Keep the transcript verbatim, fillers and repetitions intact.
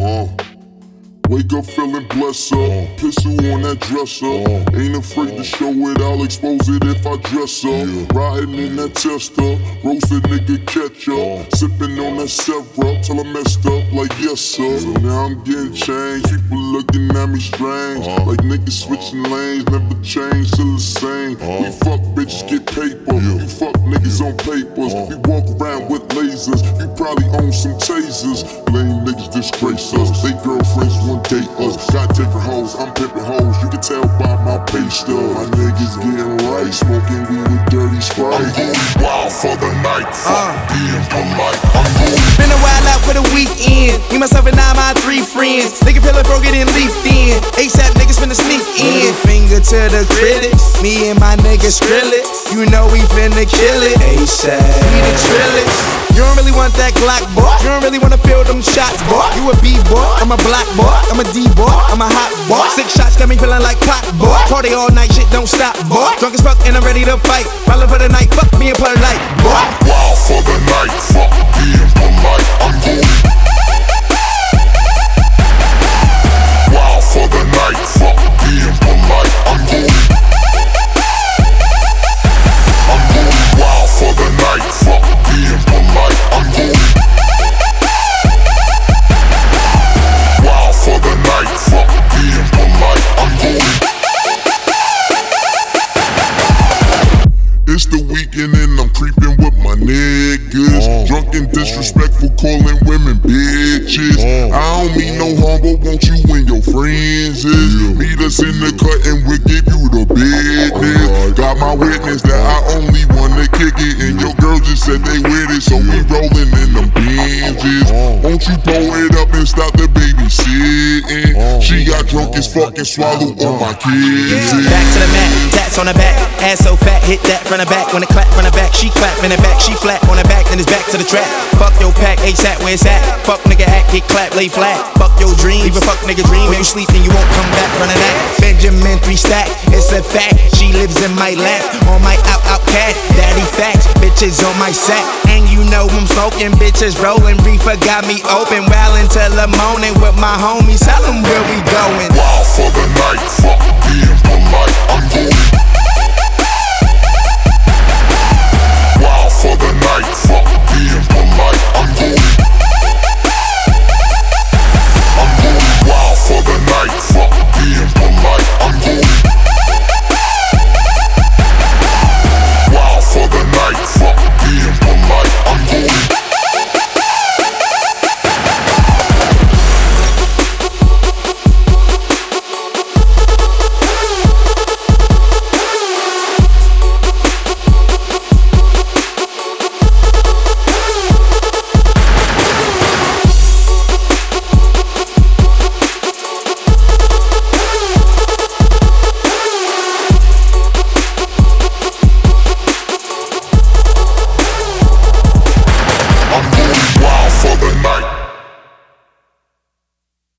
Uh. Wake up feeling blessed up, uh. Pistol on that dresser, uh. Ain't afraid uh. to show it, I'll expose it if I dress up. Yeah. Riding in that tester, roasted nigga catch up, uh. Sipping on that syrup till I messed up like yes sir. So now I'm getting changed, people looking at me strange, uh. like niggas switching lanes, never change, still the same. uh. We fuck bitches, get paper, yeah. You fuck niggas on papers, uh. We walk around with lasers, you probably own some tasers. Lame niggas disgrace us, they girlfriends want date us. Got different hoes, I'm pimping hoes, you can tell by my pay stub. My niggas getting right, smoking weed with dirty Sprite. I'm going wild for the night, fuck uh. being polite. I'm going been a while out for the weekend. Me, myself, and I, my three friends. Nigga feel it broke it and leafed in. ASAP niggas finna sneak in. Finger to the critics, me and my niggas drill it. You know we finna kill it. ASAP, we the trillers. You don't really want that Glock, boy. You don't really wanna feel them shots, boy. You a B-boy, I'm a black boy. I'm a D-boy, I'm a hot boy. Six shots got me feeling like pop, boy. Party all night, shit don't stop, boy. Drunk as fuck and I'm ready to fight. Ballin' for the night, fuck me and polite, boy. Wild for the night, fuck being polite. I'm going wild for the night, fuck being polite. I'm going I'm going wild for the night, fuck being polite. I'm going wild for the night, fuck being polite. I'm going. It's the weekend and I'm creeping with my niggas. uh, Drunk and disrespectful, calling women bitches. uh, I don't mean no harm, but won't you and your friends is yeah. Meet us in the cut and we'll give you the business. uh, Got my witness that I only wanna kick it, and your girl just said they with it, so we rolling in them Benzes. uh, Won't you pull it up and stop the babysitting? uh, She got drunk as fuck and swallowed all my kids. Back to the mat, tats on the back, ass so fat, hit that from the back. When it clap from the back, she clap in the back, she flat on the back, then it's back to the trap. Fuck your pack, ASAP, where it's at? Fuck nigga act, get clap, lay flat. Fuck your dream, leave a fuck nigga dream. When you sleep then you won't come back from the that. Benjamin three stack, it's a fact. She lives in my lap, on my out out cat. Daddy facts, bitches on my sack. And you know I'm smoking, bitches rolling. Reefer got me open, wildin' till the morning with my homies. Tell them where we going. Wild for the night, fuck being polite. I'm going wild for the night, fuck being polite. I'm going